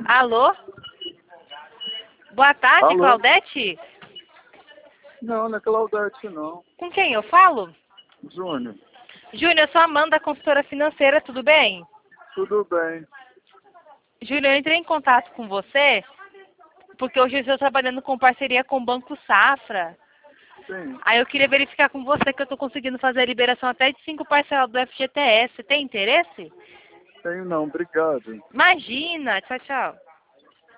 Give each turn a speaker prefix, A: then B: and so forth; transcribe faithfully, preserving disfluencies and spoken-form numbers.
A: Alô? Boa tarde,
B: Alô?
A: Claudete?
B: Não, não é Claudete, não.
A: Com quem eu falo?
B: Júnior.
A: Júnior, eu sou a Amanda, consultora financeira, tudo bem?
B: Tudo bem.
A: Júnior, eu entrei em contato com você porque hoje eu estou trabalhando com parceria com o Banco Safra.
B: Sim.
A: Aí eu queria verificar com você que eu estou conseguindo fazer a liberação até de cinco parcelas do F G T S. Tem interesse?
B: Tenho não, obrigado.
A: Imagina! Tchau, tchau.